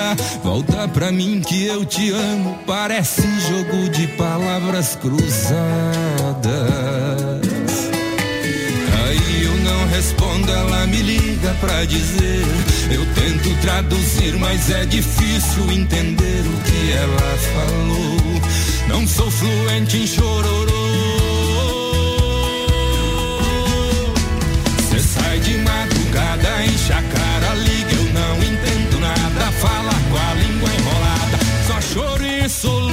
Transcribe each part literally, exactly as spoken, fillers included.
Volta pra mim que eu te amo. Parece jogo de palavras cruzadas. Aí eu não respondo, ela me liga pra dizer. Eu tento traduzir, mas é difícil entender o que ela falou. Não sou fluente em chororô. Cê sai de madrugada, enche a cara, liga, eu não entendo nada. Fala com a língua enrolada, só choro e soluço.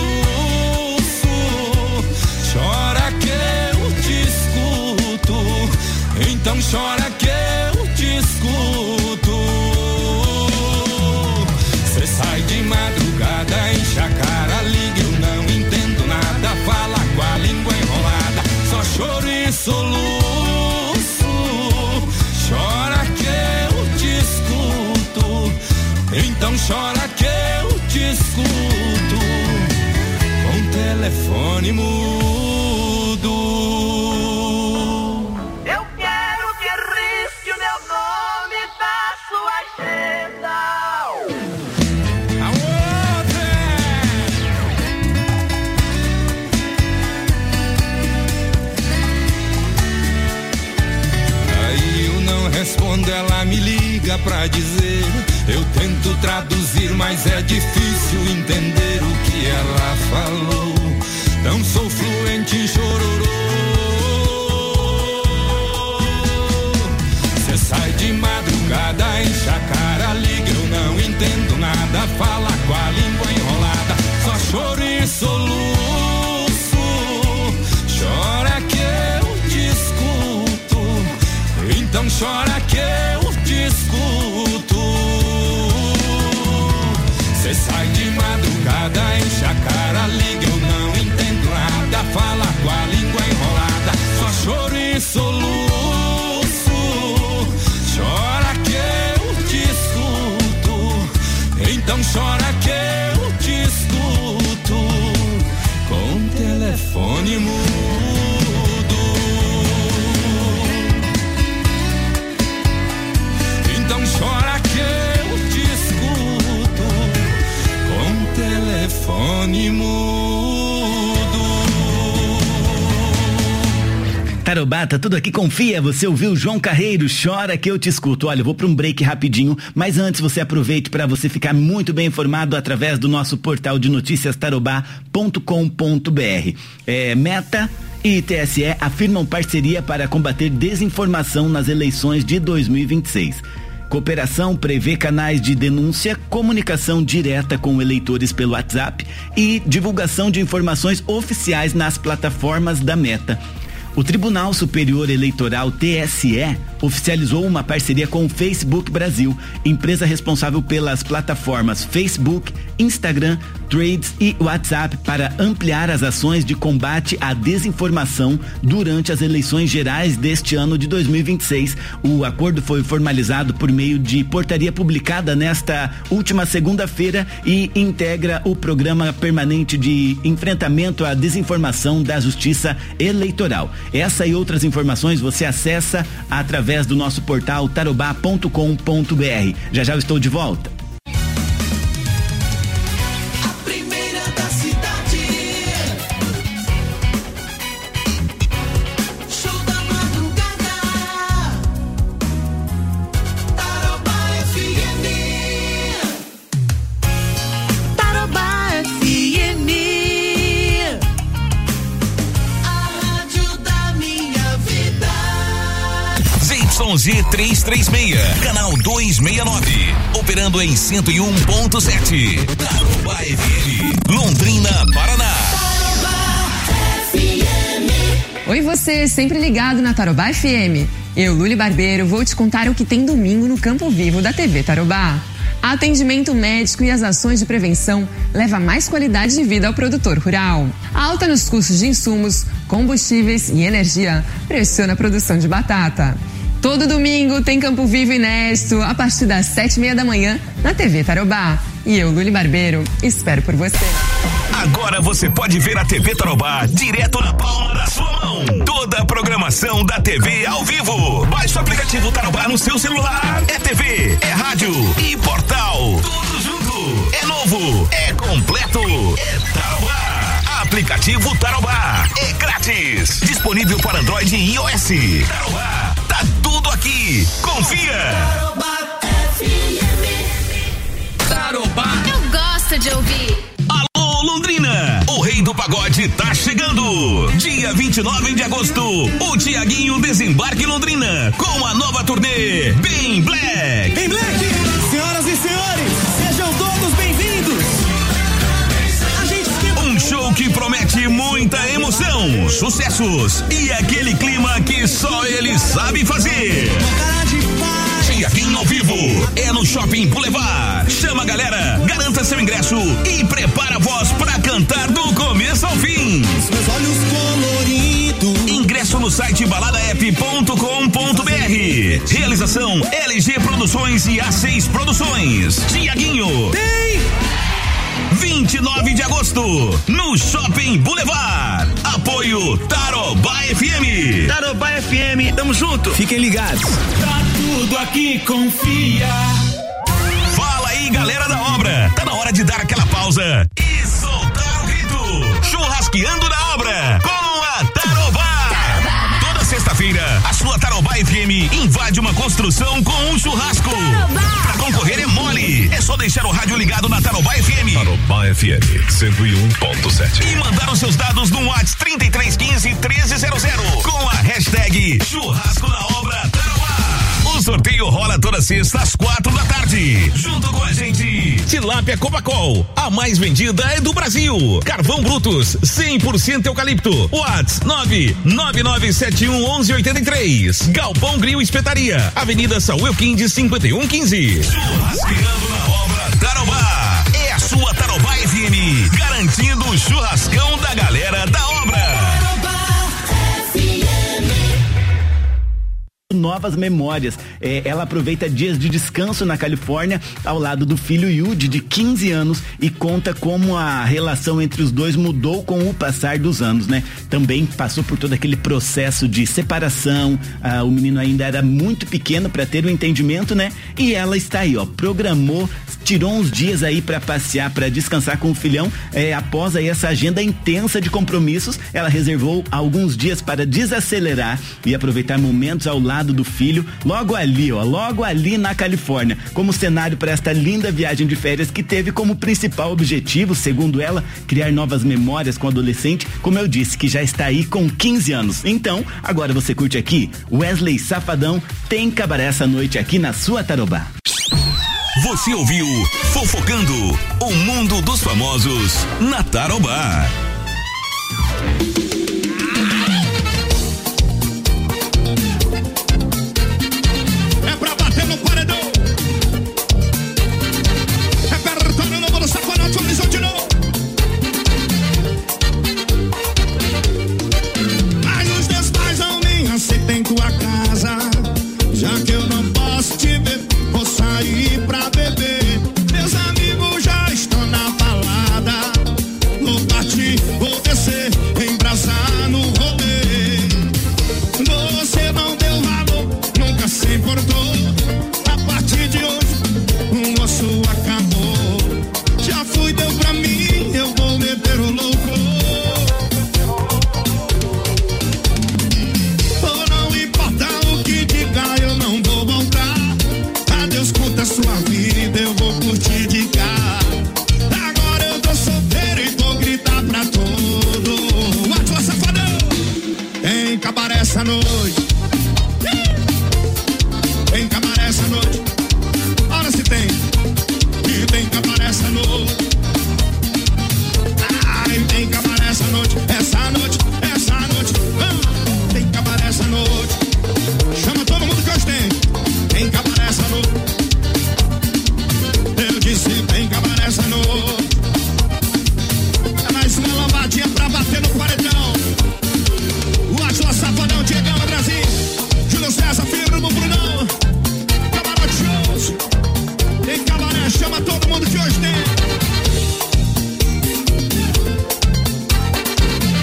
Chora que eu te escuto, então chora que eu te escuto. Cê sai de madrugada, enche a cara, liga, eu não entendo nada. Fala com a língua enrolada, só choro e soluço. Chora que eu te escuto, então chora que eu te escuto. Com telefone mudo. Eu quero que risque o meu nome da sua agenda. A outra. Aí eu não respondo, ela me liga pra dizer. Eu tento traduzir, mas é difícil entender o que ela falou. Não sou fluente em chororô. Cê sai de madrugada, enche a cara, liga, eu não entendo nada. Fala com a língua enrolada, só choro e soluço. Chora que eu te escuto, então chora que eu te escuto. Cê sai de madrugada, enche a cara, liga, eu não entendo nada. Fala com a língua enrolada, só choro e soluço. Chora que eu te escuto, então chora que eu te escuto. Com telefone mudo, então chora que eu te escuto. Com telefone mudo. Tarobá, tá tudo aqui, confia, você ouviu João Carreiro, Chora que eu te escuto. Olha, eu vou pra um break rapidinho, mas antes você aproveite para você ficar muito bem informado através do nosso portal de notícias tarobá ponto com ponto br. É, Meta e T S E afirmam parceria para combater desinformação nas eleições de dois mil e vinte e seis. Cooperação prevê canais de denúncia, comunicação direta com eleitores pelo WhatsApp e divulgação de informações oficiais nas plataformas da Meta. O Tribunal Superior Eleitoral, T S E, oficializou uma parceria com o Facebook Brasil, empresa responsável pelas plataformas Facebook, Instagram, Threads e WhatsApp, para ampliar as ações de combate à desinformação durante as eleições gerais deste ano de dois mil e vinte e seis. O acordo foi formalizado por meio de portaria publicada nesta última segunda-feira e integra o Programa Permanente de Enfrentamento à Desinformação da Justiça Eleitoral. Essa e outras informações você acessa através do nosso portal tarobá ponto com ponto br. Já já eu estou de volta. A primeira da cidade. Show da madrugada. Tarobá F M. Tarobá F M. Z trezentos e trinta e seis, canal duzentos e sessenta e nove, operando em cento e um ponto sete. Tarobá F M, Londrina, Paraná. Oi você, sempre ligado na Tarobá F M. Eu, Luli Barbeiro, vou te contar o que tem domingo no Campo Vivo da T V Tarobá. Atendimento médico e as ações de prevenção levam mais qualidade de vida ao produtor rural. A alta nos custos de insumos, combustíveis e energia pressiona a produção de batata. Todo domingo tem Campo Vivo Inédito a partir das sete e meia da manhã na T V Tarobá. E eu, Luli Barbeiro, espero por você. Agora você pode ver a T V Tarobá direto na palma da sua mão. Toda a programação da T V ao vivo. Baixe o aplicativo Tarobá no seu celular. É T V, é rádio e portal. Tudo junto. novo, é completo, é Tarobá. Aplicativo Tarobá, é grátis. Disponível para Android e iOS. Tarobá, tá tudo aqui. Confia. Tarobá F M. Tarobá. Eu gosto de ouvir. Alô, Londrina, o rei do pagode tá chegando. Dia vinte e nove de agosto, o Tiaguinho desembarca em Londrina com a nova turnê Bem Black. Bem Black, senhoras e senhores, sejam todos bem-vindos. A gente esquenta... Um show que promete muita emoção, sucessos e aquele clima que só ele sabe fazer. Tiaguinho ao vivo, é no Shopping Boulevard. Chama a galera, garanta seu ingresso e prepara a voz pra cantar do começo ao fim. Meus olhos coloridos. Ingresso no site balada app ponto com ponto b r. Realização L G Produções e A seis Produções. Tiaguinho. Tem! vinte e nove de agosto, no Shopping Boulevard. Apoio Tarobá F M. Tarobá F M, tamo junto. Fiquem ligados. Tá tudo aqui, confia. Fala aí, galera da obra. Tá na hora de dar aquela pausa e soltar o grito. Churrasqueando na obra com a Tarobá. Tarobá. Toda sexta-feira, a sua Tarobá F M invade uma construção com um churrasco. Tarobá. Pra concorrer é mole. É só deixar o rádio ligado na Tarobá F M. Tarobá F M cento e um ponto sete. E mandar os seus dados no WhatsApp trinta e três quinze, treze zero zero com a hashtag Churrasco na Obra Tarobá. O sorteio rola toda sexta às quatro da tarde. Junto com a gente, Tilápia Copacol, a mais vendida é do Brasil. Carvão Brutus, cem por cento eucalipto. WhatsApp nove nove nove sete um um um oito três. Galpão Grill Espetaria, Avenida Saúl Quindes cinquenta e um quinze. Churrasqueando na Obra Tarobá. É a sua Tarobá F M, garantindo o churrascão da galera da obra. Novas memórias. É, ela aproveita dias de descanso na Califórnia ao lado do filho Yudi, de quinze anos, e conta como a relação entre os dois mudou com o passar dos anos, né? Também passou por todo aquele processo de separação. Ah, o menino ainda era muito pequeno para ter o entendimento, né? E ela está aí, ó, programou, tirou uns dias aí para passear, para descansar com o filhão. É, após aí essa agenda intensa de compromissos, ela reservou alguns dias para desacelerar e aproveitar momentos ao lado do filho, logo ali, ó, logo ali na Califórnia, como cenário para esta linda viagem de férias que teve como principal objetivo, segundo ela, criar novas memórias com o adolescente, como eu disse, que já está aí com quinze anos. Então, agora você curte aqui Wesley Safadão, Tem Cabaré essa noite aqui na sua Tarobá. Você ouviu Fofocando, o mundo dos famosos na Tarobá. É pra bater no paredão. Repertório novo do Safadão, atualizou de novo. Mas os teus pais não me aceitem tua casa. Já que eu não posso te ver, vou sair pra beber. Meus amigos já estão na balada. Vou partir, vou descer, embrasar no rolê. Você não deu valor, nunca se importou. A partir de hoje, o osso acabou. Já fui, deu pra mim, eu vou meter o louco. Oh, não importa o que diga, eu não vou voltar. Adeus, curta sua vida, eu vou curtir de cá. Agora eu tô solteiro e vou gritar pra todo. Atua, Safadão! Tem cabaré essa noite. Tem cabaré essa noite. Ora se tem. E tem cabaré essa noite. Ai, tem cabaré essa noite. Essa noite, essa noite. Ah, tem cabaré essa noite. Chama todo mundo que hoje tem. Tem cabaré essa noite. Eu disse, tem cabaré essa noite. É mais uma lambadinha pra bater no paredão. O Atila Safadão, Diegão, Brasil. Júlio César, Firmo, Brunão. Camarote Shows. Tem cabaré, chama todo mundo que hoje tem.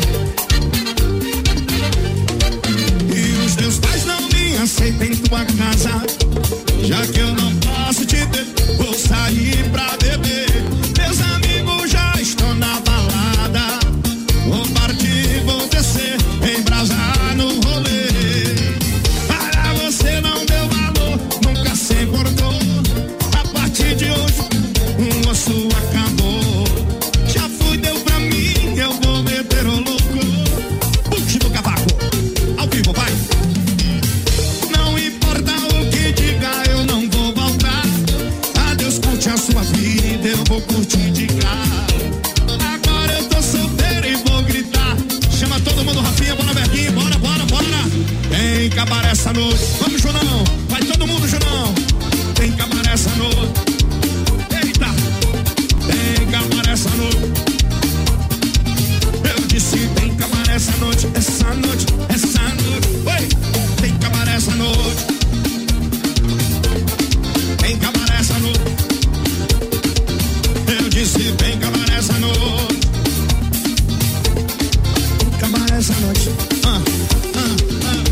disse, vem acabar essa noite. Acabar essa noite. Ah, ah, ah.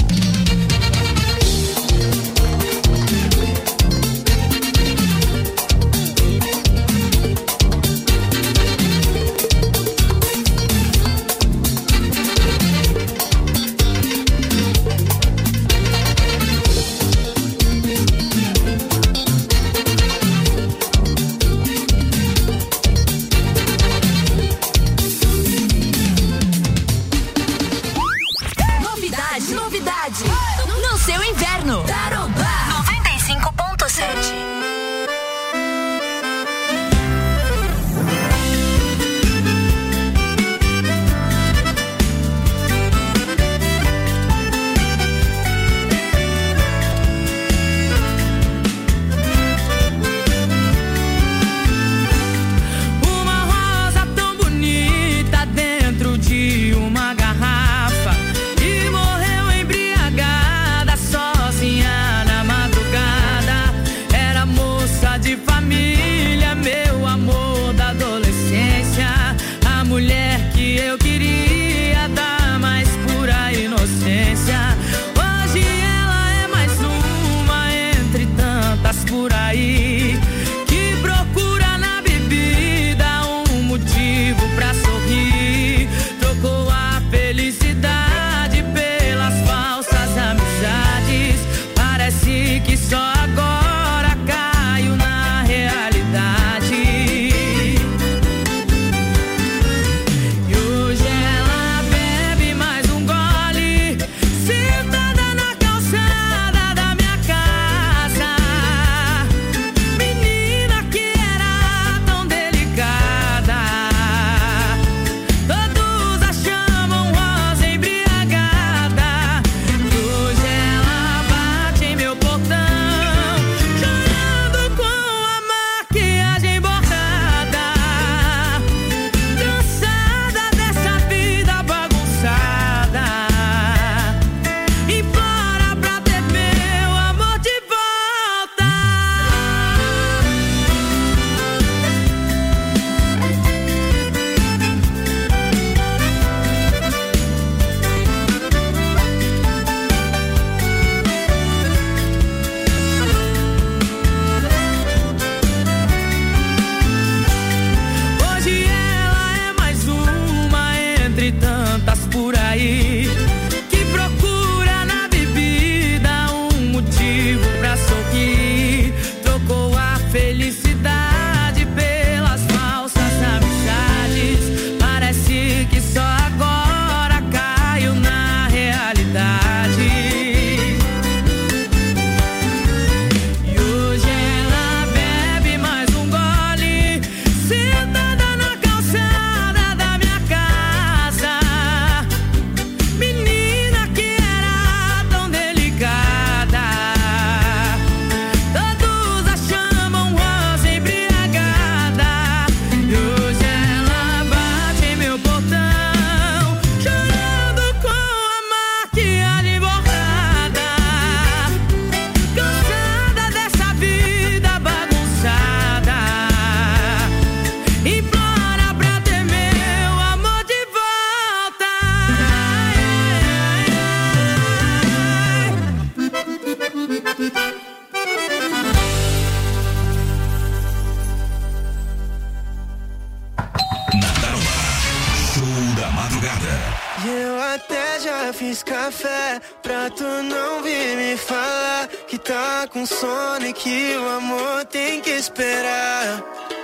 fiz café pra tu não vir me falar que tá com sono e que o amor tem que esperar.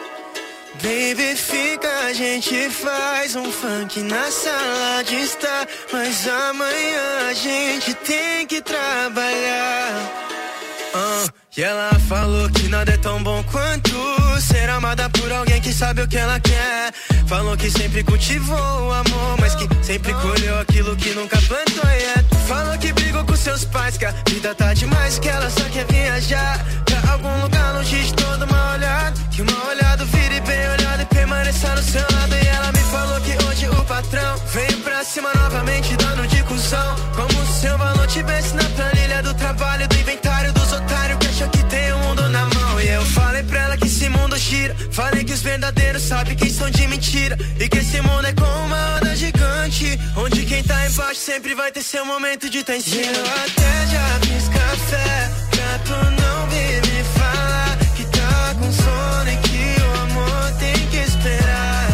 Baby, fica, a gente faz um funk na sala de estar, mas amanhã a gente tem que trabalhar. Uh, e ela falou que nada é tão bom quanto ser amada por alguém que sabe o que ela quer. Falou que sempre cultivou o amor, mas que sempre colheu aquilo que nunca plantou. Yeah. Falou que brigou com seus pais, que a vida tá demais, que ela só quer viajar pra algum lugar longe de todo mal olhado. Que o mal olhado vire bem olhado e permaneça no seu lado. E ela me falou que hoje o patrão veio pra cima novamente dando de cuzão, como se seu valor tivesse na planilha do trabalho, do inventário dos otários que acham que tem o mundo na mão. E eu falei pra ela que esse mundo gira vira. Falei que os verdadeiros sabem quem são de mentira. E que esse mundo é como uma onda gigante, onde quem tá embaixo sempre vai ter seu momento de tá em cima. Eu até já fiz café pra tu não vir me falar que tá com sono e que o amor tem que esperar.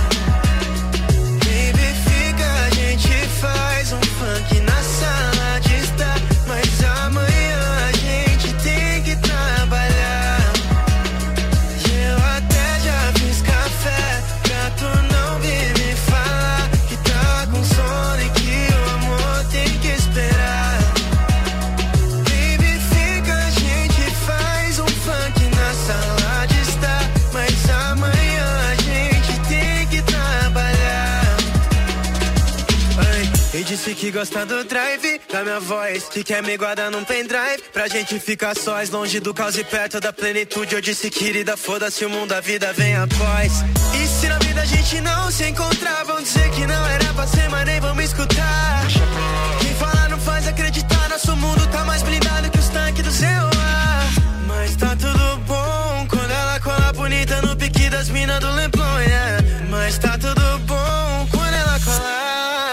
Baby, fica, a gente faz um funk na sala de estar, mas amanhã a gente tem que trabalhar. E eu até já fiz café pra tu não vir me falar que tá com sono e que o amor tem que esperar. Baby, fica, a gente faz um funk na sala de estar, mas amanhã a gente tem que trabalhar. Ai, e disse que gosta do drive da minha voz, que quer me guardar num pendrive pra gente ficar sós, longe do caos e perto da plenitude. Eu disse, querida, foda-se o mundo, a vida vem após. E se na vida a gente não se encontrar, vão dizer que não era pra ser, mas nem vão me escutar. Quem fala não faz acreditar, nosso mundo tá mais blindado que os tanques do celular. Mas tá tudo bom quando ela cola bonita no pique das minas do Leblon, yeah. Mas tá tudo bom quando ela cola.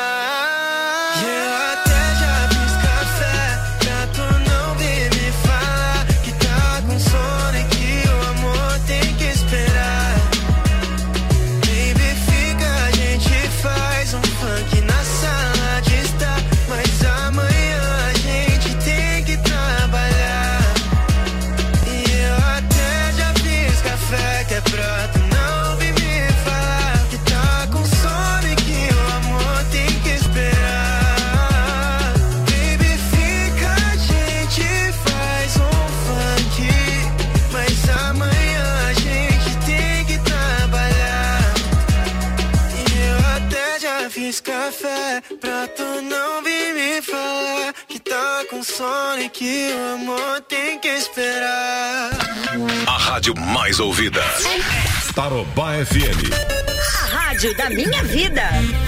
E eu até já fiz café pra tu não vir me falar que tá com sono e que o amor tem que esperar. Baby, fica, a gente faz um funk na sala de estar, mas amanhã a gente tem que trabalhar. E eu até já fiz café que é pra tu não vir me falar que tá com sono e que o amor tem que esperar. Baby, fica, a gente faz um funk, mas amanhã a gente tem que trabalhar. E eu até já fiz café pra tu não vir me falar que tá com sono e que o amor tem que esperar. A rádio mais ouvida. Tarobá F M. A rádio da minha vida.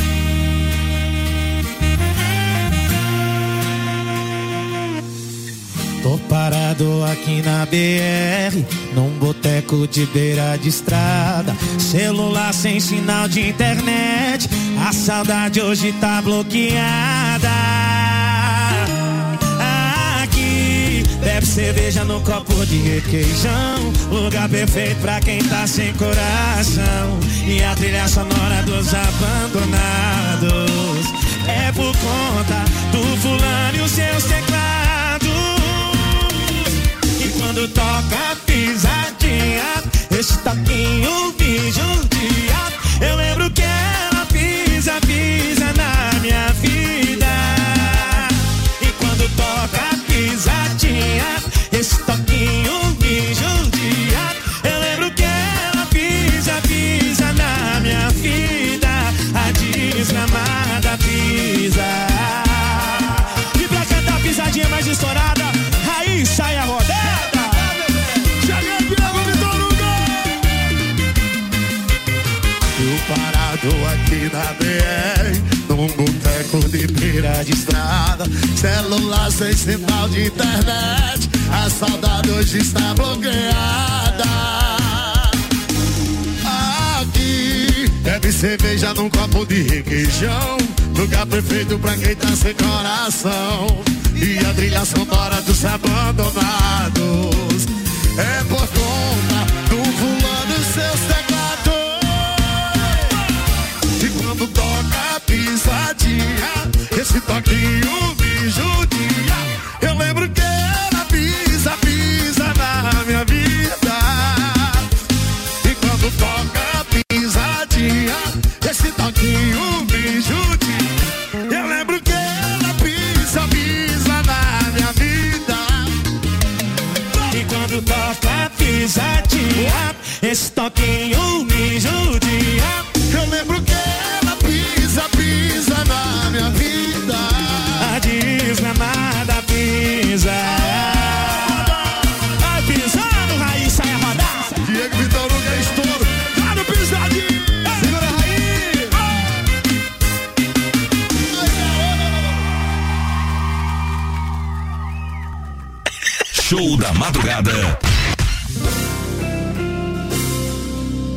Tô parado aqui na B R, num boteco de beira de estrada. Celular sem sinal de internet, a saudade hoje tá bloqueada. Aqui, bebe cerveja no copo de requeijão, lugar perfeito pra quem tá sem coração. E a trilha sonora dos abandonados é por conta do fulano e os seus teclados. Quando toca pisadinha, esse toquinho me judia. Eu lembro que ela pisa, pisa na minha vida. E quando toca pisadinha, esse toquinho me judia. Eu lembro que ela pisa, pisa na minha vida. A desgramada pisa. E pra cantar pisadinha mais estourada, aí sai a rodada. Parado aqui na B R, num boteco de beira de estrada. Celular sem sinal de internet, a saudade hoje está bloqueada. Aqui, bebe cerveja num copo de requeijão, lugar perfeito pra quem tá sem coração. E a trilha sonora dos abandonados é por conta do fulano e seus teclados. Quando toca pisadinha, esse toquinho me judia. Eu lembro que ela pisa, pisa na minha vida. E quando toca pisadinha, esse toquinho me judia. Eu lembro que ela pisa, pisa na minha vida. E quando toca pisadinha, esse toquinho me judia. Eu lembro que ela pisa, pisa na minha vida. A desgramada pisa. Vai pisando, raiz, sai a rodar. Diego Vitor Hugo é estouro. Tá no pisadinho. Segura a raiz. Show da madrugada.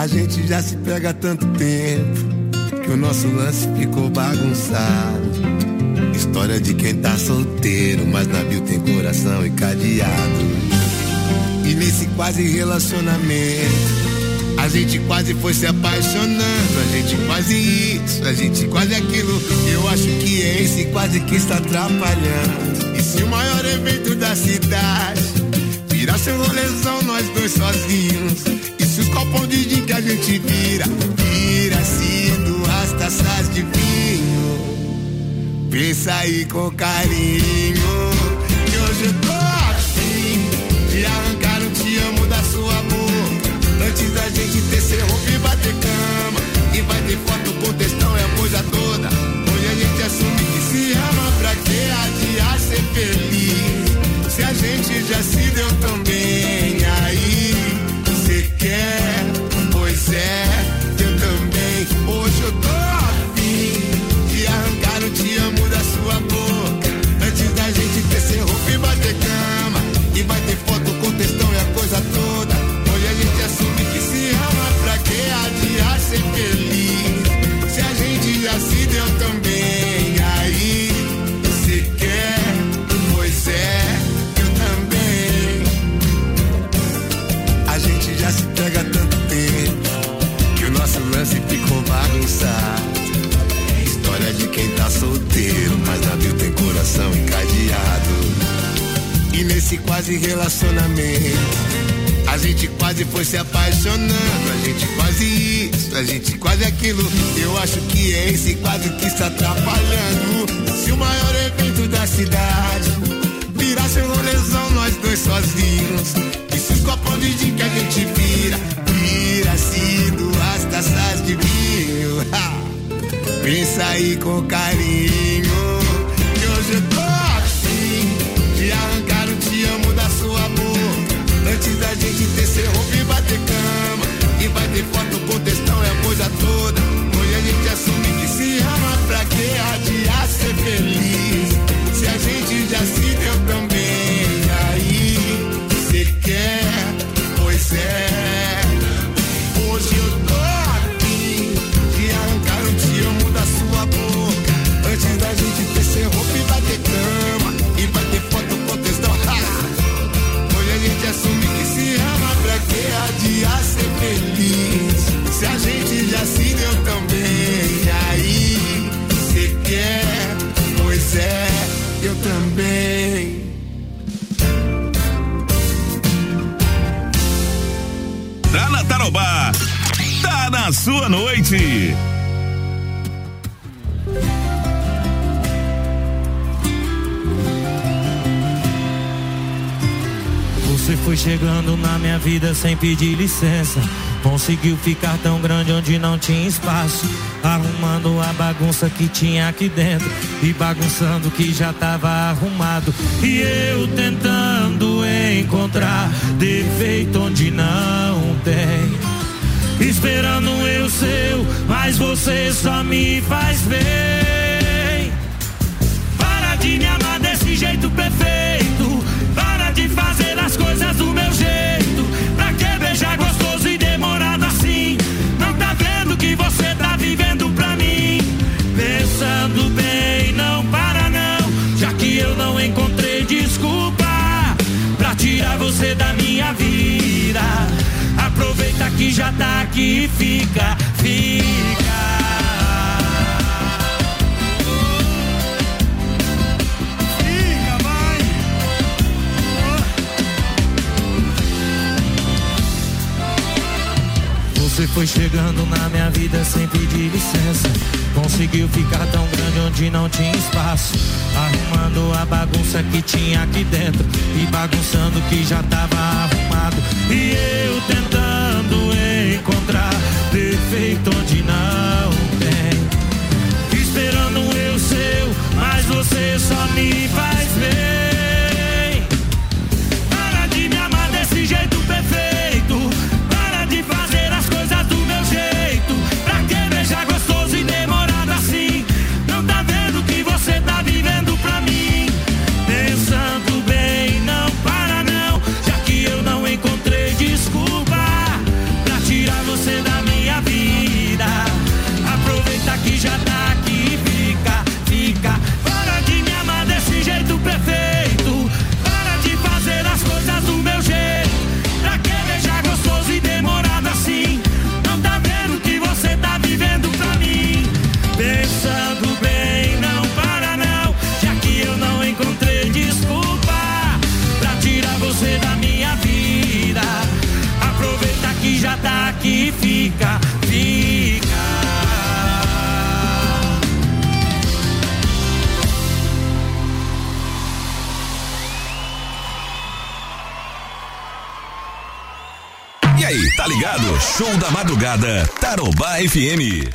A gente já se pega há tanto tempo que o nosso lance ficou bagunçado. História de quem tá solteiro, mas na bio tem coração e cadeado. E nesse quase relacionamento a gente quase foi se apaixonando, a gente quase isso, a gente quase aquilo. Eu acho que é esse quase que está atrapalhando. E se o maior evento da cidade virasse um rolezão, nós dois sozinhos, e se os copão de gin que a gente vira, vira sido as taças de vinho. Pensa aí com carinho, que hoje eu tô afim de arrancar um te amo da sua boca. Antes da gente descer roupa e bater cama, e vai ter foto com textão, é a coisa toda. Hoje a gente assume que se ama, pra que adiar ser feliz? Se a gente já se deu tão bem, aí cê quer? Pois é, eu também. Hoje eu tô afim de arrancar o te amo da sua boca. Antes da gente descer roupa e bater cama, e vai ter foto com textão, é a coisa toda. Hoje a gente assume que se ama, pra que adiar ser feliz? Se a gente já se deu tão bem, aí cê quer? Pois é, eu também. A gente já se pega há tanto tempo que o nosso lance ficou bagunçado. História de quem tá solteiro, mas na bio tem coração encadeado. E nesse quase relacionamento a gente quase foi se apaixonando, a gente quase isso, a gente quase aquilo. Eu acho que é esse quase que está atrapalhando. Se o maior evento da cidade virasse um rolezão, nós dois sozinhos, e se os copão de gin que a gente vira, vira sido as taças de vinho. Ha! Pensa aí com carinho, que hoje eu tô afim de arrancar o te amo da sua boca. Antes da gente descer roupa e bater cama, e vai ter foto com textão, é a coisa toda. Hoje a gente assume que se ama, pra que adiar ser feliz? Se a gente já se deu tão bem, aí cê quer? Pois é. Hoje eu tô aqui de arrancar o te amo da sua boca. Antes da gente descer roupa e bater cama, e vai ter foto com textão. A gente assume que se ama, pra que adiar ser feliz? Se a gente já se deu tão bem, aí cê quer? Pois é, eu também. Tá na Tarobá, tá na sua noite. Você foi chegando na minha vida sem pedir licença. Conseguiu ficar tão grande onde não tinha espaço, arrumando a bagunça que tinha aqui dentro e bagunçando o que já tava arrumado. E eu tentando encontrar defeito onde não tem, esperando eu seu, mas você só me faz bem. Para de me amar desse jeito perfeito, para de fazer as coisas do meu jeito. Pra que beijar gostoso e demorado assim? Não tá vendo que você tá vivendo pra mim? Pensando bem, não para não, já que eu não encontrei desculpa pra tirar você da minha vida. Aproveita que já tá aqui e fica, fica. Você foi chegando na minha vida sem pedir licença. Conseguiu ficar tão grande onde não tinha espaço, arrumando a bagunça que tinha aqui dentro e bagunçando o que já tava arrumado. E eu tentando encontrar defeito onde não tem, esperando eu seu, mas você só me faz bem. Para de me amar desse jeito perfeito, para de fazer as coisas do meu jeito. Pra que beijar gostoso e demorado assim? Não tá vendo que você tá vivendo pra mim? Pensando bem, não para não, já que eu não encontrei desculpa pra tirar você da será que fica, fica? E aí, tá ligado? Show da madrugada, Tarobá F M.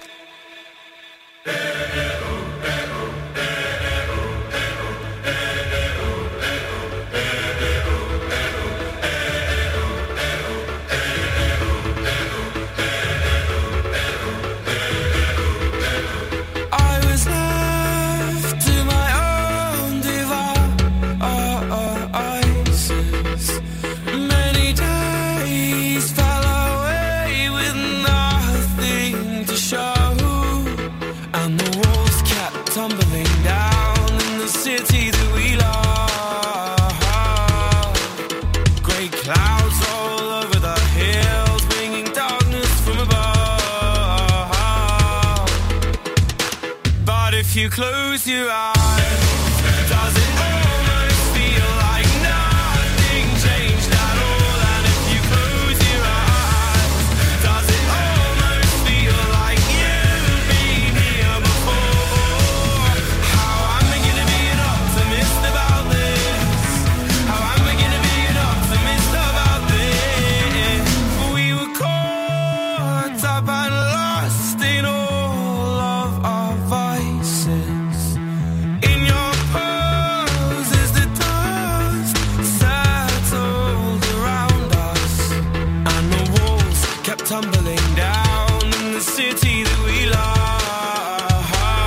If you close your eyes, does it almost feel like nothing changed at all? And if you close your eyes, does it almost feel like you've been here before? How am I gonna be an optimist about this? How am I gonna be an optimist about this? We were caught up and lost in all of our vices. In your poses, the dust settled around us, and the walls kept tumbling down in the city that we love.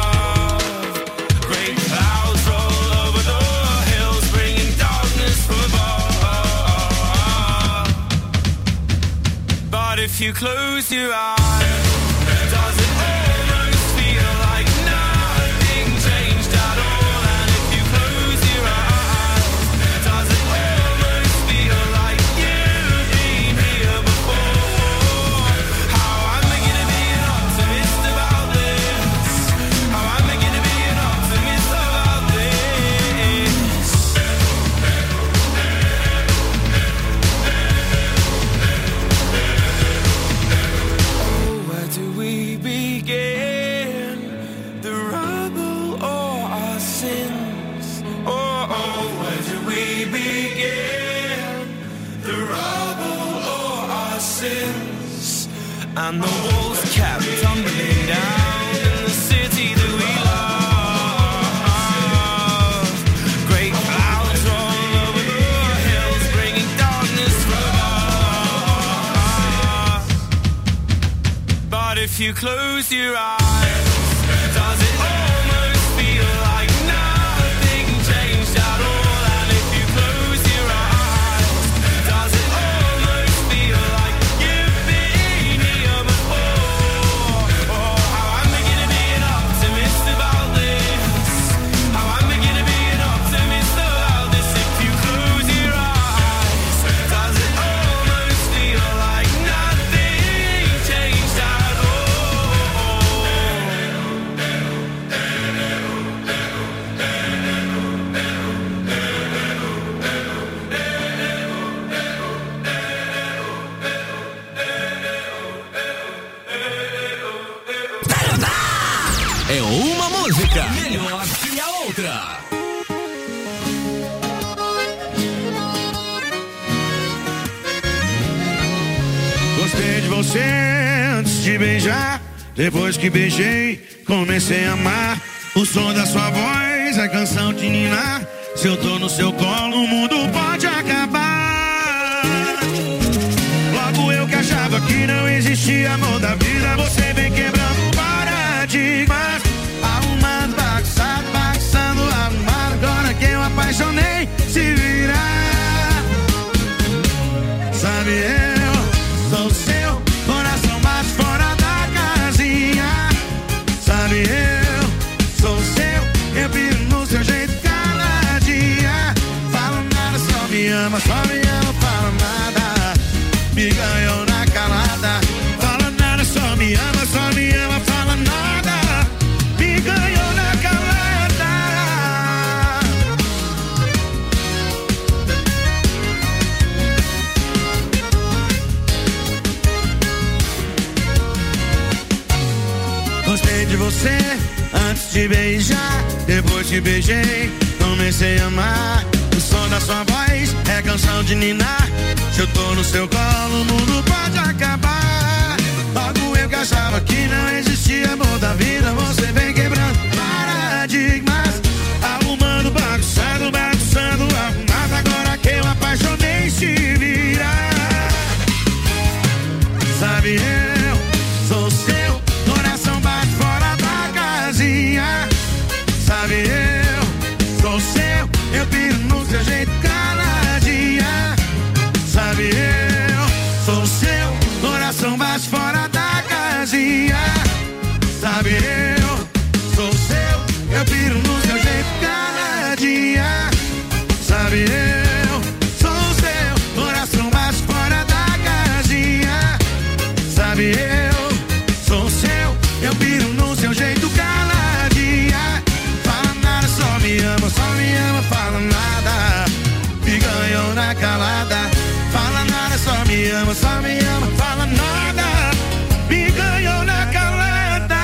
Great clouds roll over the hills, bringing darkness from above. But if you close your eyes, does it almost feel like nothing changed at all? And if you close your eyes, does it almost feel like you've been here before? How am I gonna be an optimist about this? How am I gonna be an optimist about this? Oh, where do we begin? The rubble or our sins? Oh, oh, where do we begin? The rubble or our sins? And the walls kept tumbling down in the city that we love. Great clouds roll over the hills, bringing darkness from above. But if you close your eyes, does it almost feel like nothing changed at all? And if you close your eyes, does it almost feel like you've been here before? Oh, how am I gonna be an optimist about this? How am I gonna be an optimist about this? If you close your eyes, does it almost feel like nothing changed at all? É uma música melhor que a outra. Gostei de você antes de beijar. Depois que beijei, comecei a amar. O som da sua voz, a canção de ninar. Se eu tô no seu colo, o mundo pode acabar. Logo eu que achava que não existia amor da vida, você vem quebrando paradigmas. Arrumando, bagunçado, bagunçando, arrumado. Agora que eu apaixonei, se virar. Sabe, eu sou seu coração bate fora da casinha. Sabe, eu sou seu, eu piro no seu jeito caladinha. Fala nada, só me ama, só me ama, fala nada. Me ganhou na calada. Fala nada, só me ama, só me ama, fala nada. Me ganhou na calada. de você antes de beijar. Depois que beijei, comecei a amar. O som da sua voz é canção de ninar. Se eu tô no seu colo, o mundo pode acabar. Logo eu que achava que não existia amor da vida, você vem quebrando paradigmas, arrumando, bagunçando, bagunçando, arrumado. Agora que eu apaixonei, se vira. Sabe, eu sou seu, coração bate fora da casinha. Sabe, eu sou seu, eu piro no seu jeito caladinha. Sabe, eu sou seu, coração bate fora da casinha. Sabe, eu sou seu, eu piro no seu jeito caladinha. Sabe, eu sou seu, coração bate fora da casinha. Sabe, eu sou seu, eu piro no seu jeito caladinha. Fala nada, só me ama, só me ama, fala nada. Me ganhou na calada. Fala nada, só me ama, só me ama, fala nada. Me ganhou na calada.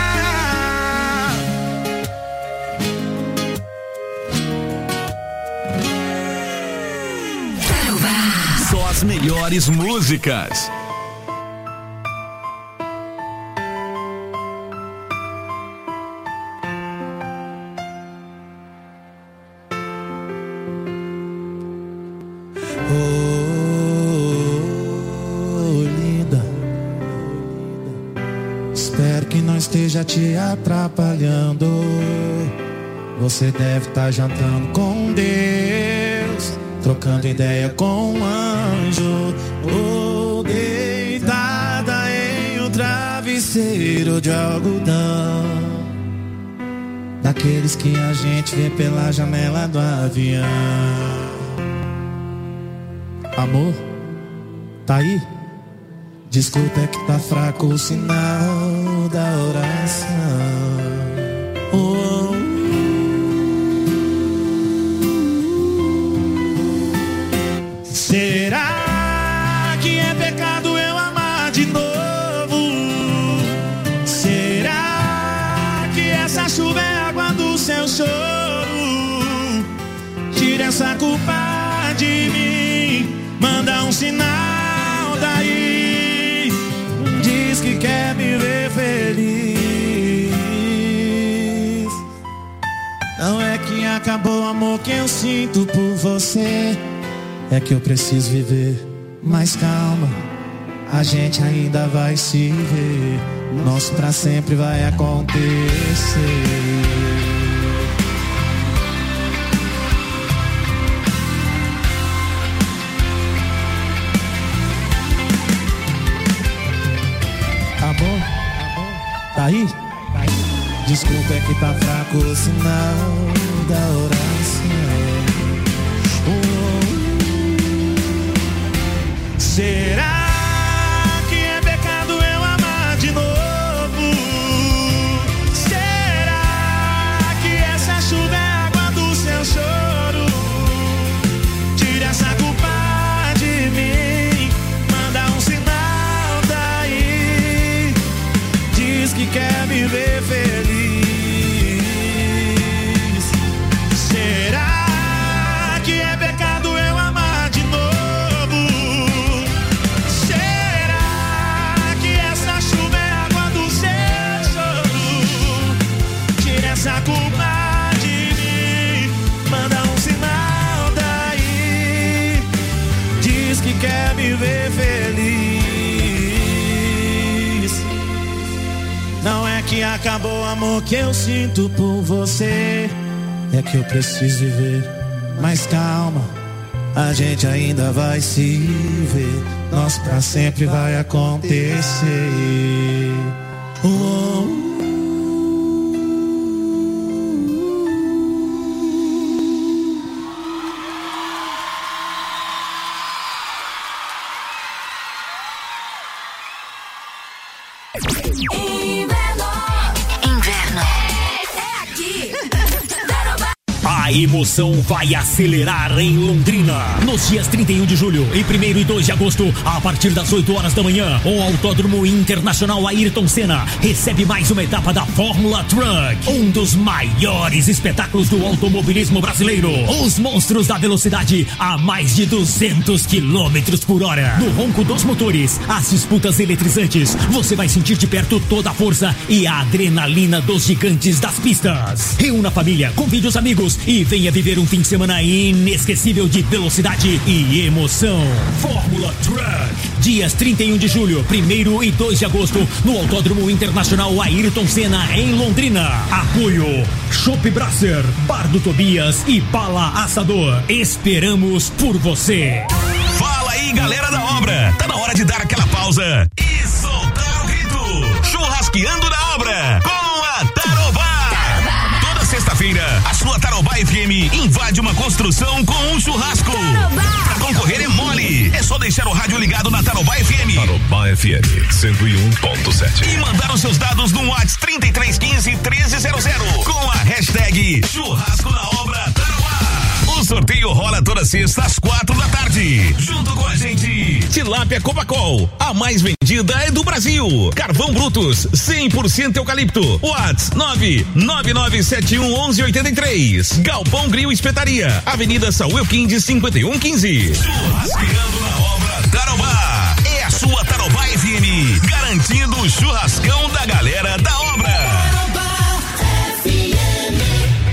Só as melhores músicas. Esteja te atrapalhando. Você deve estar jantando com Deus, trocando ideia com um anjo, ou deitada em um travesseiro de algodão, daqueles que a gente vê pela janela do avião. Amor, tá aí? Desculpa, é que tá fraco o sinal da oração. Oh. Será que é pecado eu amar de novo? Será que essa chuva é água do seu choro? Tira essa culpa de mim, manda um sinal daí. Diz que quer me ver feliz. Não é que acabou o amor que eu sinto por você, é que eu preciso viver. Mas calma, a gente ainda vai se ver. Nosso pra sempre vai acontecer. Tá aí? Tá aí? Desculpa, é que tá fraco o sinal da oração. Oh. Será que é pecado eu amar de novo? Será que essa chuva é água do seu choro? Tira essa culpa de mim, manda um sinal daí. Diz que quer me ver feliz. Será que é pecado eu amar de novo? Será que essa chuva é água do seu choro? Tira essa culpa de mim, manda um sinal daí. Diz que quer me ver feliz. Não é que acabou o amor que eu sinto por você, é que eu preciso viver. Mas calma, a gente ainda vai se ver. Nosso pra sempre vai acontecer. Oh. A emoção vai acelerar em Londrina. Nos dias trinta e um de julho e primeiro e dois de agosto, a partir das oito horas da manhã, o Autódromo Internacional Ayrton Senna recebe mais uma etapa da Fórmula Truck, um dos maiores espetáculos do automobilismo brasileiro. Os monstros da velocidade a mais de duzentos quilômetros por hora. No ronco dos motores, as disputas eletrizantes, você vai sentir de perto toda a força e a adrenalina dos gigantes das pistas. Reúna a família, convide os amigos e venha viver um fim de semana inesquecível de velocidade e emoção. Fórmula Truck. Dias trinta e um de julho, primeiro e dois de agosto, no Autódromo Internacional Ayrton Senna, em Londrina. Apoio Chopp Brasser, Bar do Tobias e Bala Assador. Esperamos por você. Fala aí, galera da obra. Tá na hora de dar aquela pausa e soltar o grito. Churrasqueando na obra com a Tarobá. Toda sexta-feira, a sua Tarobá F M invade uma construção com um churrasco. Tarobá. Pra concorrer é mole. É só deixar o rádio ligado na Tarobá F M. Tarobá F M cento e um ponto sete. E mandar os seus dados no WhatsApp trinta e três quinze, treze zero zero com a hashtag Churrasco na Obra Tarobá. O sorteio rola toda sexta às quatro da tarde. Junto com a gente, Tilápia Copacol, a mais vendida é do Brasil. Carvão Brutus, cem por cento eucalipto. Whats nove nove nove sete um um um oito três. Galpão Grill Espetaria, Avenida Saúl Elquinde cinquenta e um quinze. Churrasqueando na Obra Tarobá. É a sua Tarobá F M, garantindo o churrascão da galera da obra. Tarobá F M.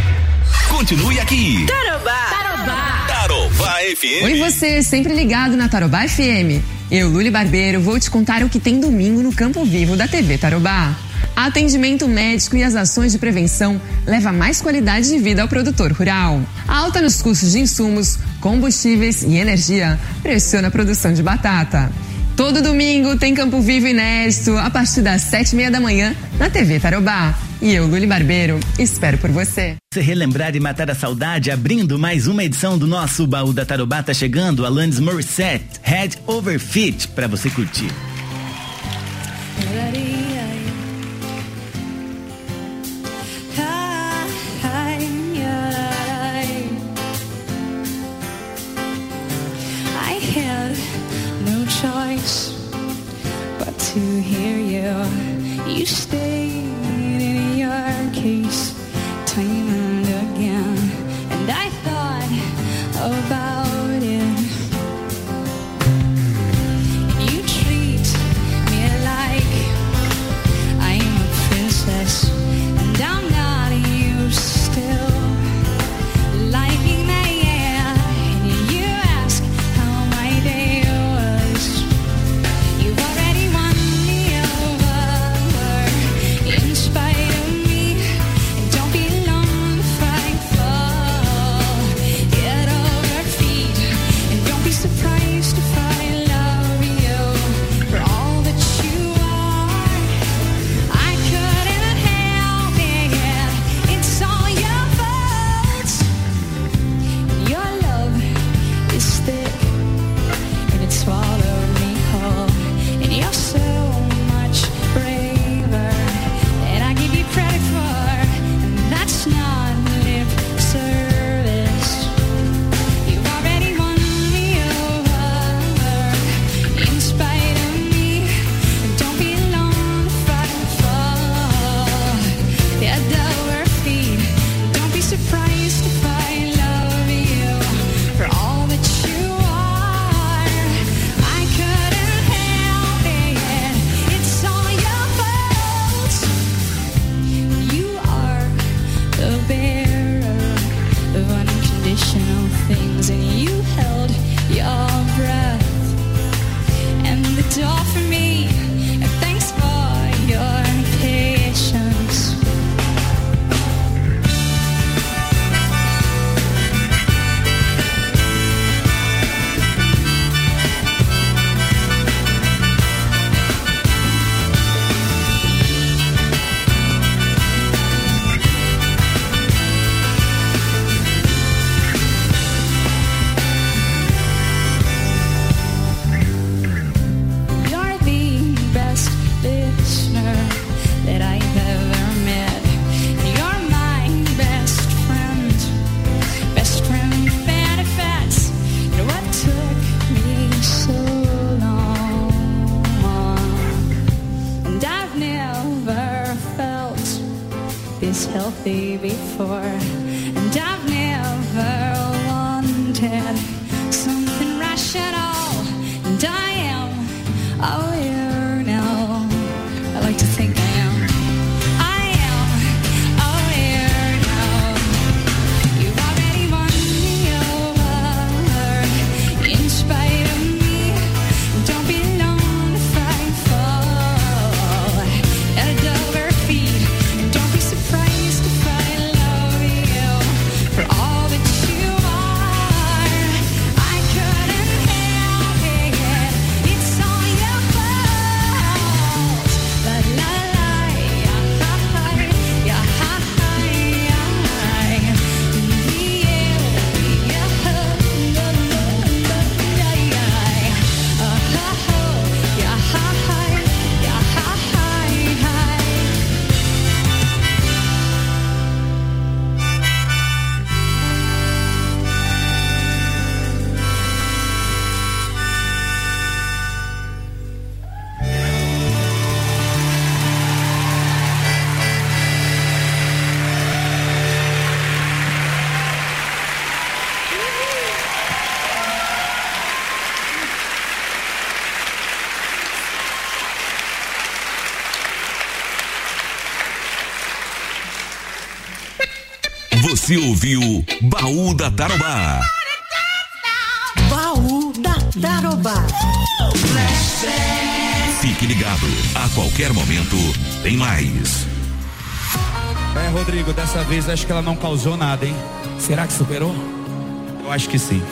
Continue aqui. Tarobá. Tarobá. Tarobá F M. Oi, você, sempre ligado na Tarobá F M. Eu, Luli Barbeiro, vou te contar o que tem domingo no Campo Vivo da T V Tarobá. Atendimento médico e as ações de prevenção levam mais qualidade de vida ao produtor rural. A alta nos custos de insumos, combustíveis e energia pressiona a produção de batata. Todo domingo tem Campo Vivo inédito a partir das sete e meia da manhã na T V Tarobá. E eu, Luli Barbeiro, espero por você. Se relembrar e matar a saudade, abrindo mais uma edição do nosso Baú da Tarobá, tá chegando Alanis Morissette, Head Over Feet, pra você curtir. I had no choice but to hear you. You stayed in your case time and again, and I thought about it. You treat me like I'm a princess, and I'm not used to liking that. Yeah, and you ask how my day was. You've already won me over in spite of me. And was healthy before, and I've never wanted something rational, and I am aware now. I like to think I am. I am aware now. You've already won me over, in spite of me. Don't be long to fight for. Head over feet. Don't be surprised if I love you for all that you are. I couldn't help it. It's all your fault. La la la, yeah ha ha, yeah ha ha, yeah. Yeah, yeah, la la la la, yeah. Ah ha ha, yeah ha ha, yeah ha ha, yeah. Você ouviu Baú da Tarobá. Baú da Tarobá. Fique ligado, a qualquer momento tem mais. É, Rodrigo, dessa vez acho que ela não causou nada, hein? Será que superou? Eu acho que sim.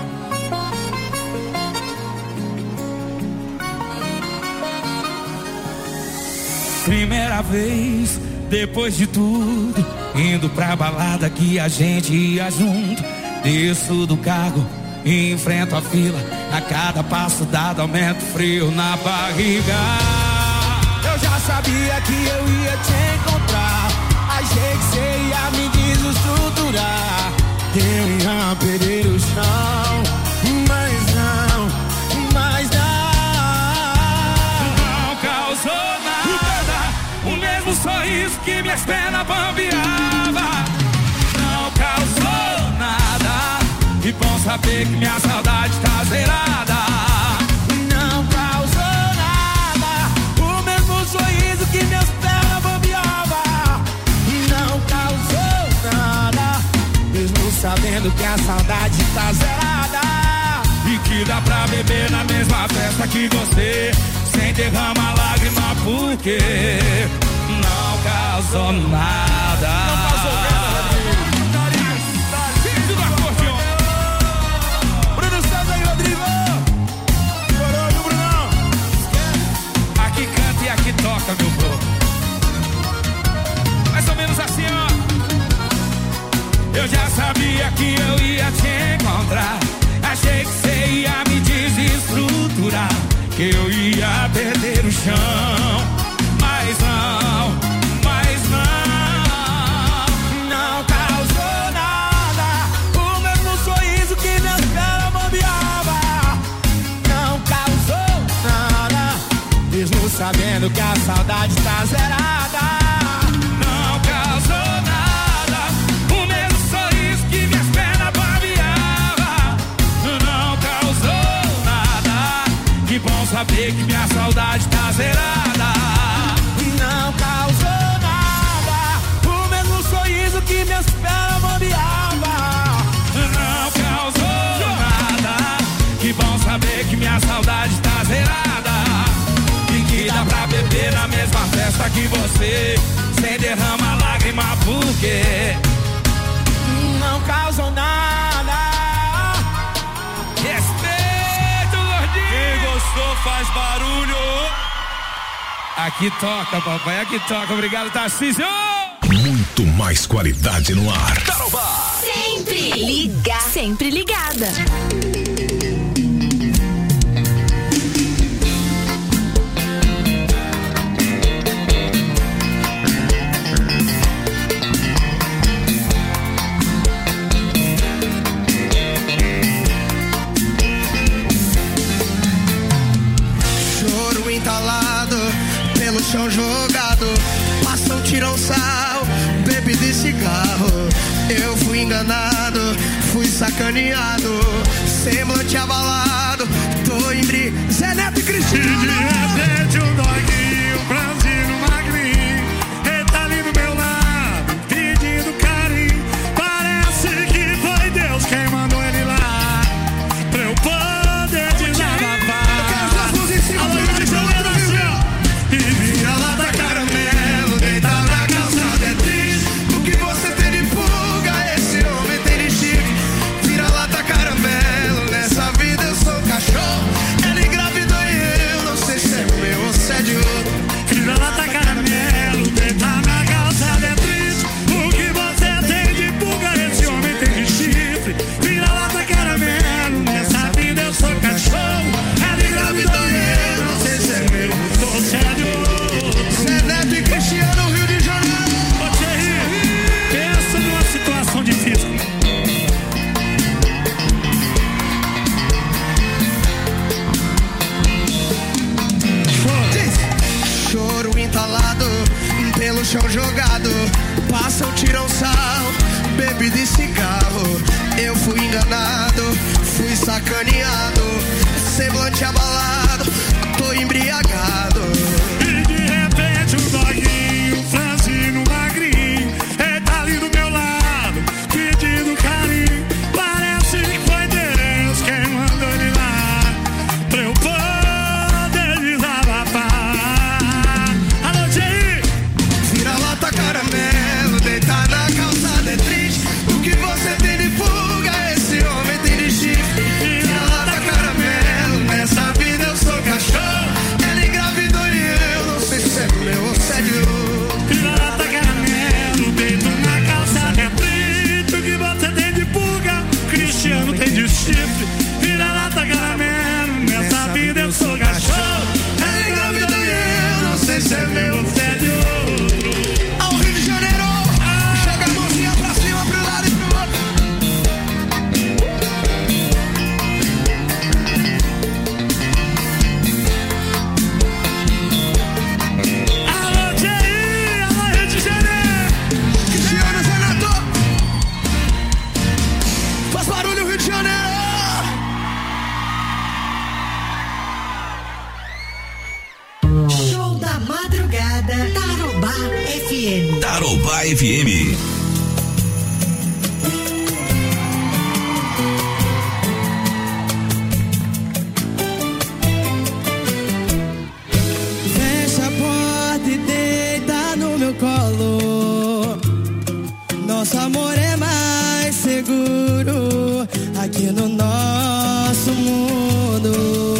Primeira vez, depois de tudo, indo pra balada que a gente ia junto. Desço do carro e enfrento a fila. A cada passo dado aumenta o frio na barriga. Eu já sabia que eu ia te encontrar. Achei que você ia me desestruturar. Eu ia perder o chão. Mas não, mas não. Não causou nada. O mesmo sorriso que minhas pernas bambeava. Não causou nada. E bom saber que minha saudade tá zerada. Não causou nada. O mesmo sorriso que minhas pernas bambeava. Não causou nada. Mesmo sabendo que a saudade tá zerada. E que dá pra beber na mesma festa que você, sem derramar lágrima, porque não causou nada. Não causou nada. Gente do acordeon. Bruno César e Rodrigo. Chorou, viu, Brunão? Aqui canta e aqui toca, meu bro. Mais ou menos assim, ó. Eu já sabia que eu ia te encontrar. Achei que você ia me desestruturar, que eu ia perder o chão. Mas não, mas não. Não causou nada. O mesmo sorriso que minhas pernas bambeava. Não causou nada. Mesmo sabendo que a saudade tá zerada. Não causou nada. O mesmo sorriso que minhas pernas bambeava. Não causou nada. Que bom saber que minha saudade tá zerada. Não causou nada. O mesmo sorriso que minhas pernas bambeava. Não causou nada. Que bom saber que minha saudade tá zerada. E que dá pra beber na mesma festa que você, sem derramar lágrima, porque não causou nada. Respeito, gordinho. Quem gostou faz barulho. Aqui toca, papai, aqui toca. Obrigado, Tarcísio. Muito mais qualidade no ar. Tarobá. Sempre liga, sempre ligada. Choro entalado pelo chão jogado. Passo passam, tiram sal, bebida e cigarro. Eu fui enganado, fui sacaneado, semblante abalado, tô em bri... Zé Neto e Cristina. E de repente um doguinho, franzino, magrinho, ele tá ali do meu lado, pedindo carinho. Parece que foi Deus quem mandou ele lá, pra eu poder desabafar. Eu quero suas mãos em cima, alô, de Janeiro, assim, e vira lá da caramelo, deitar na calçada é triste. O que você tem de fuga, esse homem tem de chifre. Vira lá da caramelo, nessa vida eu sou cachorro. Ela engravidou e eu não sei se é meu ou se é de outro. Vira lá da caramelo, deitar na calçada é triste. O que você tem de fuga, esse homem tem de chifre. Vira lá da caramelo, nessa vida eu sou cachorro. Ela engravidou e eu não sei se é meu ou se é de outro. Zé Neto e Cristiano, Rio de Janeiro. Ô Thierry, pensa numa situação difícil. Choro entalado, pelo chão jogado, passam, tiram sal, bebida e cigarro. Eu fui enganado, fui sacaneado, semblante abalado, tô embriagado. E de repente um doguinho, franzino, magrinho, ele tá ali do meu lado, pedindo carinho. Parece que foi Deus quem mandou ele lá, pra eu poder desabafar. Alô, Thierry! Vira lá tua caramelo, deitar na calçada é triste. O que você tem de fuga, esse homem tem de chifre. Vira lá tua caramelo, nessa vida eu sou cachorro. Ela engravidou e eu não sei se é meu ou se é de outro. Vira lá tua caramelo, deito na calçada é triste. O que você tem de fuga, Cristiano tem de chifre. Vira lá tua caramelo, nessa vida eu sou cachorro. Ela engravidou e eu não sei se é meu ou se é de outro. Ao Rio de Janeiro, joga a mãozinha pra cima, pro lado e pro outro. Alô, Thierry! Alô, Rio de Janeiro! Cristiano, Zé Neto. Faz barulho, Rio de Janeiro. Show da madrugada, Tarobá F M. Tarobá F M. Fecha a porta e deita no meu colo. Nosso amor é mais seguro aqui no nosso mundo.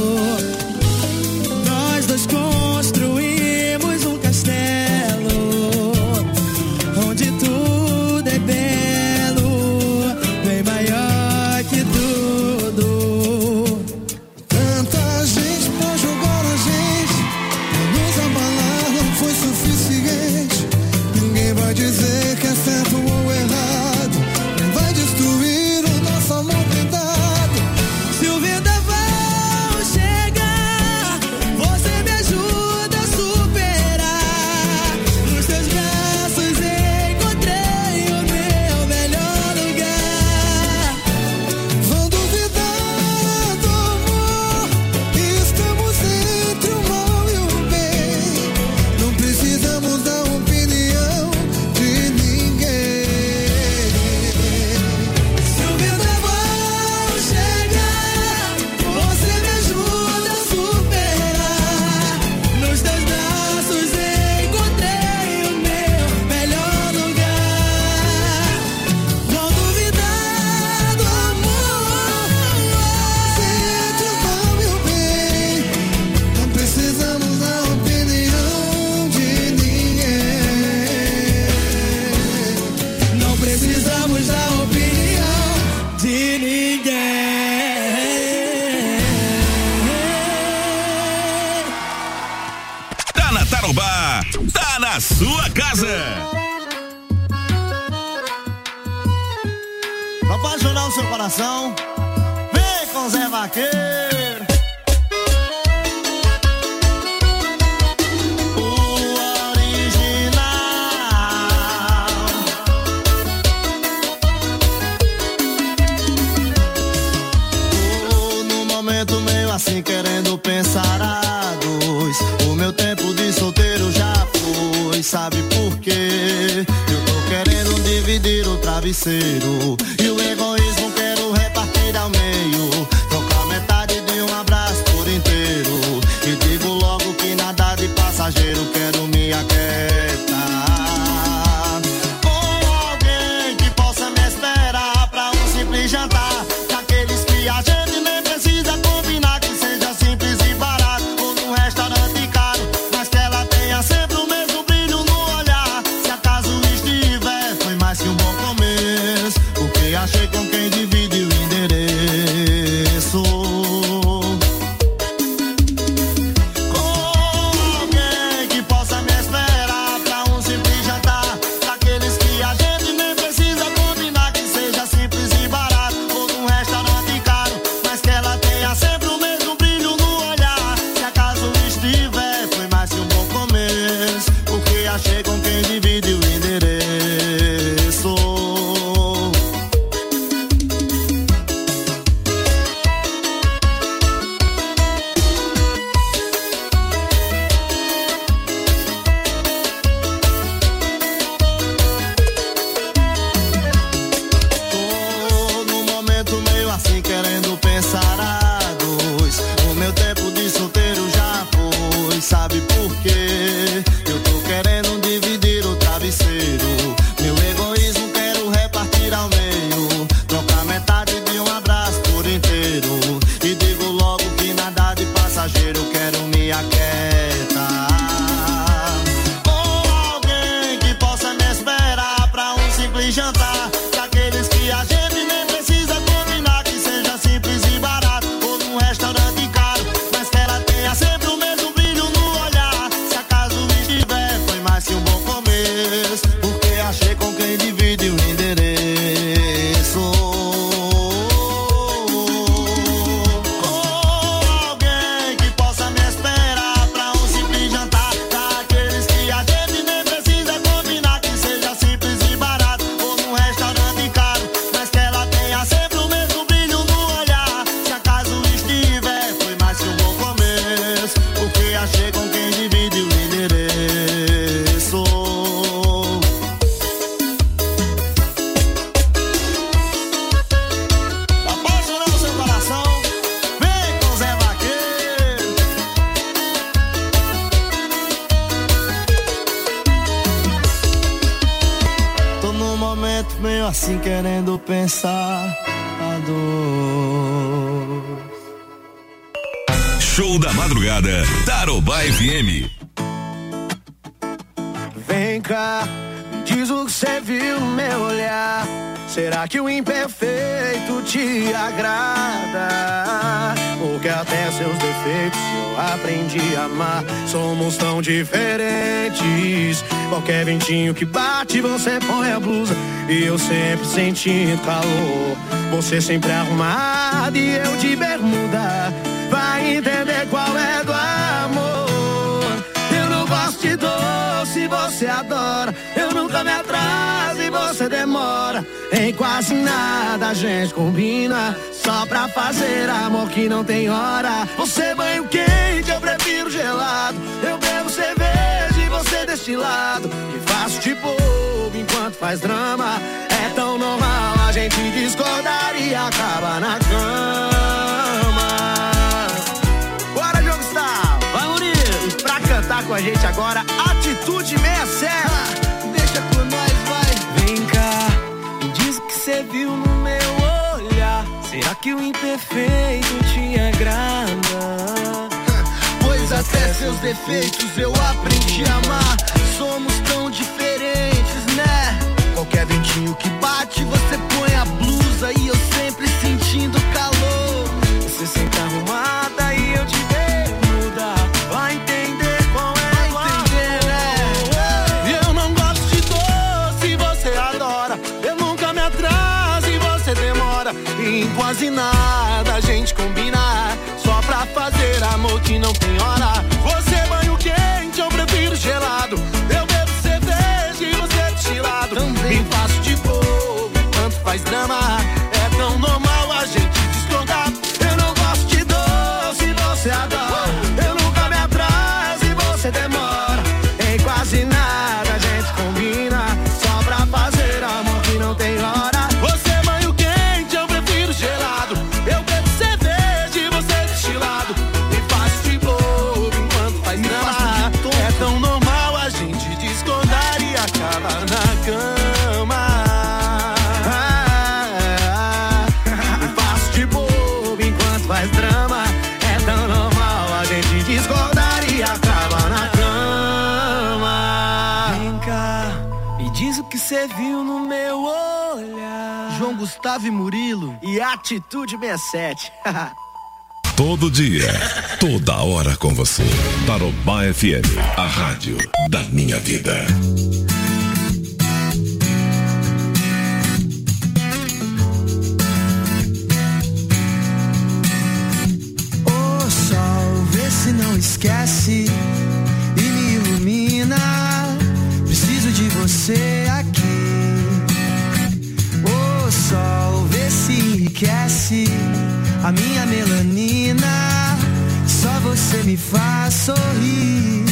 Nós dois construímos um castelo onde tudo é belo, bem maior que tudo. Tanta gente pra jogar a gente, pra nos abalar não foi suficiente. Ninguém vai dizer que é certo ou errado, nem vai destruir o nosso amor tentado. Se o vendaval chegar, você me ajuda a superar. Nos teus braços encontrei o meu melhor lugar. Vão duvidar do amor, estamos entre o mal e o bem. Não precisamos da opinião de ninguém. Se o vendaval chegar, você me ajuda a superar. Nos teus braços encontrei o meu melhor lugar. Vão duvidar do amor, entre o mal e o bem. Não precisamos da opinião de ninguém. Não precisamos da opinião de ninguém. Tá na Tarobá, tá na sua casa. Pra apaixonar o seu coração, vem com Zé Vaqueiro. O original. sabe por quê? Eu tô querendo dividir o travesseiro e o egoísmo quero repartir ao meio. Trocar metade de um abraço por inteiro. E digo logo que nada de passageiro, quero me aquietar com alguém que possa me esperar pra um simples jantar. Daqueles que a gente nem precisa combinar, que seja simples e barato ou num restaurante caro, mas que ela tenha sempre o mesmo brilho no olhar. Se acaso estiver, foi mais que um bom começo, porque achei com quem divide o endereço. Achei com quem divide o endereço. Tô num momento meio assim, querendo pensar a dois. O meu tempo de solteiro já foi, sabe por quê? Eu tô querendo dividir o travesseiro. Meu egoísmo quero repartir ao meio. Trocar metade de um abraço por inteiro. E digo logo que nada de passageiro, quero me aquietar com alguém que possa me esperar pra um simples jantar. Daqueles que a gente nem precisa combinar, que seja simples e barato ou num restaurante caro, mas que ela tenha sempre o mesmo brilho no olhar. Se acaso estiver, foi mais que um bom começo, porque achei com quem divide o endereço. Com alguém que possa me esperar pra um simples jantar. Daqueles que a gente nem precisa combinar, que seja simples e barato ou num restaurante caro, mas que ela tenha sempre o mesmo brilho no olhar. Se acaso estiver, foi mais que um bom começo, porque achei com quem divide o endereço. Apaixonando seu coração, vem com Zé Vaqueiro. Tô num momento meio assim, querendo pensar a dor. Show da madrugada, Tarobá F M. Vem cá, me diz o que você viu no meu olhar. Será que o imperfeito te agrada? Porque até seus defeitos eu aprendi a amar. Somos tão diferentes. Qualquer ventinho que bate, você põe a blusa e eu sempre sentindo calor. Você sempre arrumada e eu de bermuda. Vai entender qual é do amor. Eu não gosto de doce, você adora. Eu nunca me atraso e você demora. Em quase nada a gente combina, só pra fazer amor que não tem hora. Você banho quente, eu prefiro gelado. Eu bebo cerveja e você deste lado. E faço de bobo enquanto faz drama. É tão normal a gente discordar e acaba na cama. Bora, João Gustavo, vai, Murilo. Pra cantar com a gente agora, Atitude meia Serra. Deixa com nós, vai. Vem cá, me diz o que você viu no meu olhar. Será que o imperfeito te agrada? Pois até seus defeitos eu aprendi a amar. Somos tão diferentes, né? Qualquer ventinho que bate, você põe a blusa e eu sempre sentindo calor. Você sempre arrumada e eu te bermuda. Vai entender qual é o amor, né? Eu não gosto de doce, você adora. Eu nunca me atraso e você demora. E em quase nada a gente combina, só pra fazer amor que não tem hora. Você banho quente, eu prefiro gelado. Eu bebo cerveja e você destilado. Também faço de bobo, enquanto faz drama. É tão normal a gente discordar. Eu não gosto de doce, você adora. Eu nunca me atraso e você demora. Em quase nada o que você viu no meu olhar. João Gustavo e Murilo e Atitude sessenta e sete. Todo dia, toda hora com você. Tarobá F M, a rádio da minha vida. Ô sol, vê se não esquece e me ilumina. Preciso de você aqui. Ô sol, vê se enriquece a minha melanina. Só você me faz sorrir.